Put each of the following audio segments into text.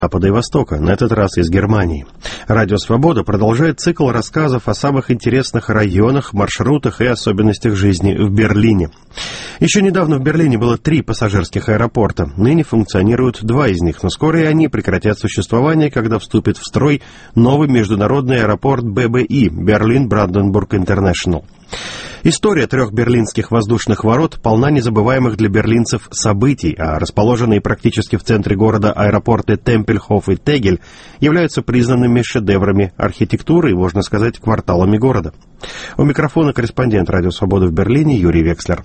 Запада и Востока, на этот раз из Германии. Радио «Свобода» продолжает цикл рассказов о самых интересных районах, маршрутах и особенностях жизни в Берлине. Еще недавно в Берлине было 3 пассажирских аэропорта. Ныне функционируют 2 из них, но скоро и они прекратят существование, когда вступит в строй новый международный аэропорт ББИ – Берлин-Бранденбург Интернешнл. История 3 берлинских воздушных ворот полна незабываемых для берлинцев событий, а расположенные практически в центре города аэропорты Темпельхоф и Тегель являются признанными шедеврами архитектуры и, можно сказать, кварталами города. У микрофона корреспондент «Радио Свобода» в Берлине Юрий Векслер.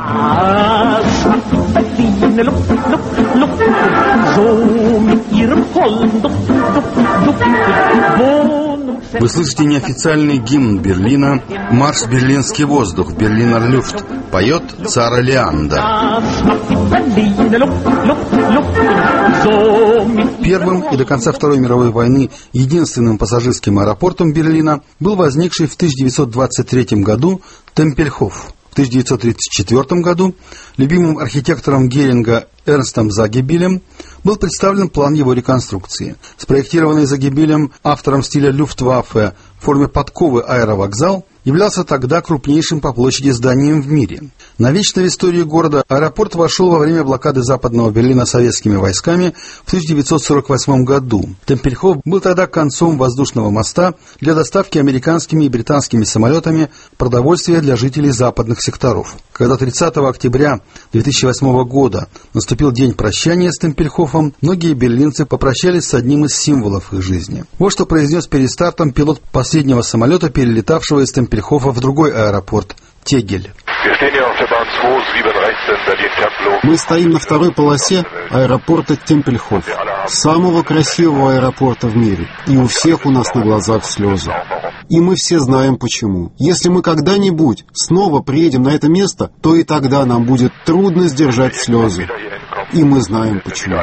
Вы слышите неофициальный гимн Берлина «Марш Берлинский воздух», «Берлинер Люфт». Поет Цара Леанда. Первым и до конца Второй мировой войны единственным пассажирским аэропортом Берлина был возникший в 1923 году Темпельхоф. В 1934 году любимым архитектором Геринга Эрнстом Загебилем был представлен план его реконструкции. Спроектированный Загебилем автором стиля Люфтваффе в форме подковы аэровокзал являлся тогда крупнейшим по площади зданием в мире. Навечно в историю города аэропорт вошел во время блокады Западного Берлина советскими войсками в 1948 году. Темпельхоф был тогда концом воздушного моста для доставки американскими и британскими самолетами продовольствия для жителей западных секторов. Когда 30 октября 2008 года наступил день прощания с Темпельхофом, многие берлинцы попрощались с одним из символов их жизни. Вот что произнес перед стартом пилот последнего самолета, перелетавшего из Темпельхофа в другой аэропорт – Тегель. Мы стоим на второй полосе аэропорта Темпельхоф, самого красивого аэропорта в мире, и у всех у нас на глазах слезы. И мы все знаем почему. Если мы когда-нибудь снова приедем на это место, то и тогда нам будет трудно сдержать слезы. И мы знаем почему.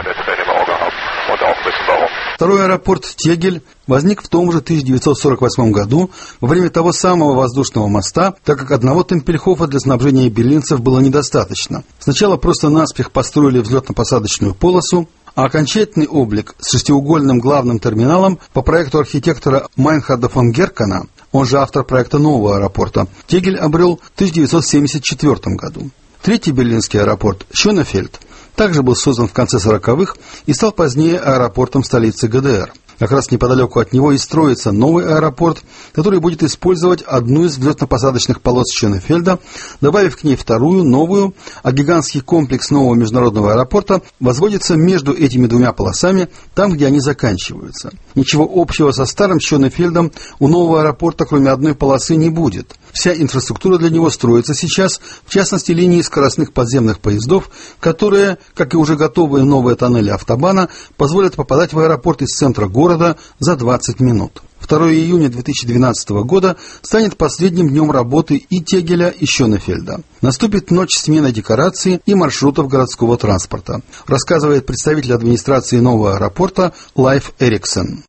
Второй аэропорт Тегель возник в том же 1948 году во время того самого воздушного моста, так как одного Темпельхофа для снабжения берлинцев было недостаточно. Сначала просто наспех построили взлетно-посадочную полосу, а окончательный облик с шестиугольным главным терминалом по проекту архитектора Майнхарда фон Геркена, он же автор проекта нового аэропорта, Тегель обрел в 1974 году. Третий берлинский аэропорт Шönефельд также был создан в конце 40-х и стал позднее аэропортом столицы ГДР. Как раз неподалеку от него и строится новый аэропорт, который будет использовать одну из взлетно-посадочных полос Шönефельда, добавив к ней вторую, новую, а гигантский комплекс нового международного аэропорта возводится между этими двумя полосами, там, где они заканчиваются. Ничего общего со старым Шönефельдом у нового аэропорта, кроме одной полосы, не будет. Вся инфраструктура для него строится сейчас, в частности, линии скоростных подземных поездов, которые, как и уже готовые новые тоннели автобана, позволят попадать в аэропорт из центра города за 20 минут. 2 июня 2012 года станет последним днем работы и Тегеля, и Шönефельда. Наступит ночь смены декораций и маршрутов городского транспорта, рассказывает представитель администрации нового аэропорта Лайф Эриксон.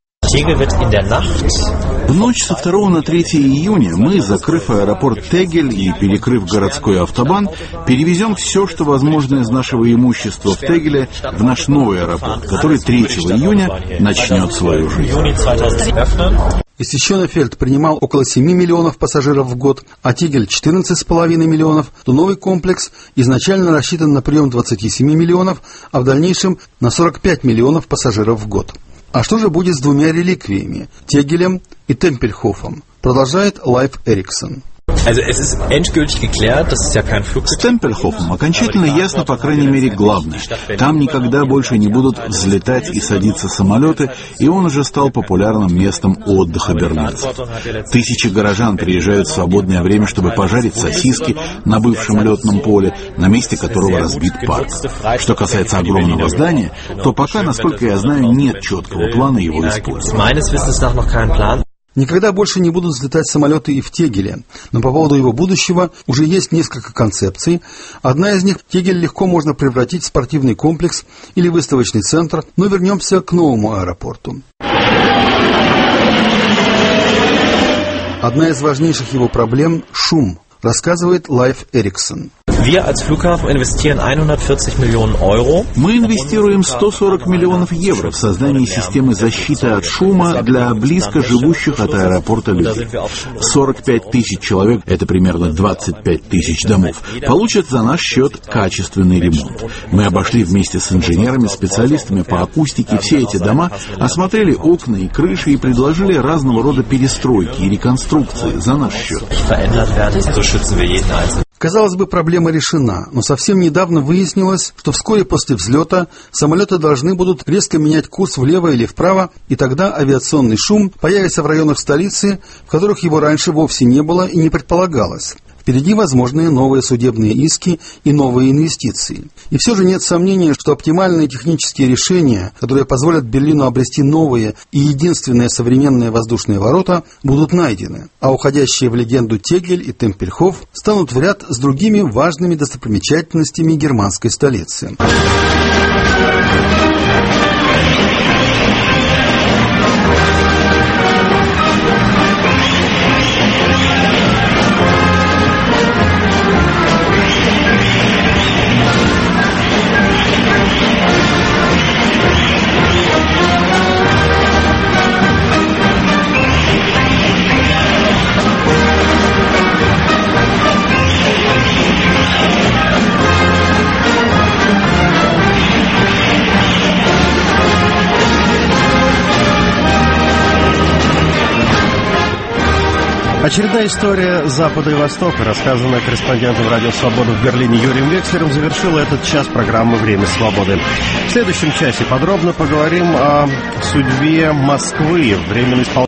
В ночь со 2 на 3 июня мы, закрыв аэропорт Тегель и перекрыв городской автобан, перевезем все, что возможно из нашего имущества в Тегеле в наш новый аэропорт, который 3 июня начнет свою жизнь. Если Шönефельд принимал около 7 миллионов пассажиров в год, а Тегель 14,5 миллионов, то новый комплекс изначально рассчитан на прием 27 миллионов, а в дальнейшем на 45 миллионов пассажиров в год. А что же будет с двумя реликвиями – Тегелем и Темпельхофом? Продолжает Лайф Эриксон. С Темпельхофом окончательно ясно, по крайней мере, главное. Там никогда больше не будут взлетать и садиться самолеты, и он уже стал популярным местом отдыха берлинцев. Тысячи горожан приезжают в свободное время, чтобы пожарить сосиски на бывшем летном поле, на месте которого разбит парк. Что касается огромного здания, то пока, насколько я знаю, нет четкого плана его использования. Никогда больше не будут взлетать самолеты и в Тегеле, но по поводу его будущего уже есть несколько концепций. Одна из них – Тегель легко можно превратить в спортивный комплекс или выставочный центр, но вернемся к новому аэропорту. Одна из важнейших его проблем – шум, рассказывает Лайф Эриксон. Мы инвестируем 140 миллионов евро в создание системы защиты от шума для близко живущих от аэропорта людей. 45 тысяч человек, это примерно 25 тысяч домов, получат за наш счет качественный ремонт. Мы обошли вместе с инженерами, специалистами по акустике все эти дома, осмотрели окна и крыши и предложили разного рода перестройки и реконструкции за наш счет. Казалось бы, проблема решена, но совсем недавно выяснилось, что вскоре после взлета самолеты должны будут резко менять курс влево или вправо, и тогда авиационный шум появится в районах столицы, в которых его раньше вовсе не было и не предполагалось. Впереди возможные новые судебные иски и новые инвестиции. И все же нет сомнения, что оптимальные технические решения, которые позволят Берлину обрести новые и единственные современные воздушные ворота, будут найдены, а уходящие в легенду Тегель и Темпельхоф станут в ряд с другими важными достопримечательностями германской столицы. Очередная история Запада и Востока, рассказанная корреспондентом Радио Свобода в Берлине Юрием Векслером, завершила этот час программы «Время свободы». В следующем часе подробно поговорим о судьбе Москвы. Временный исполнитель